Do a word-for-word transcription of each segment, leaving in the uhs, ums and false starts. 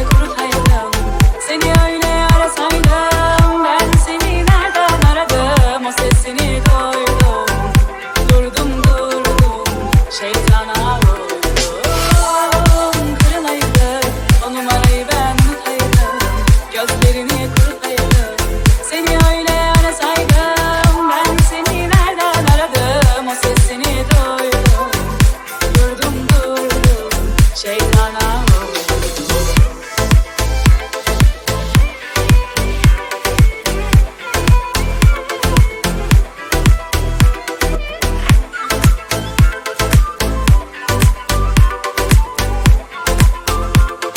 kurutaydım. Seni öyle arasaydım, ben seni nereden aradım? O sesini duydum, durdum durdum, şeytana vurdum. Kırılaydı o numarayı, ben unutaydım, gözlerini kurutaydım. Seni öyle arasaydım, ben seni nereden aradım? O sesini duydum, durdum durdum, şeytana vurdum.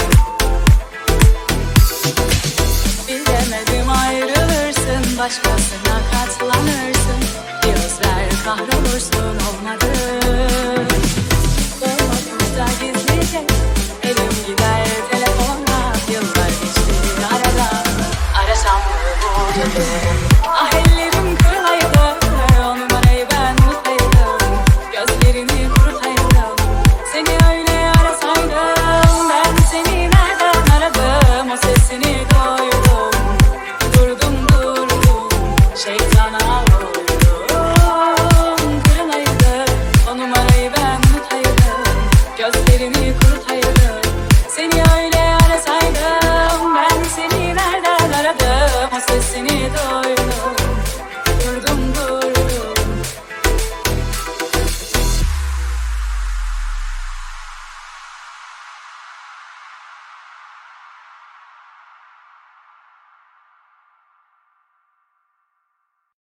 Bilemedim ayrılırsın başkasına.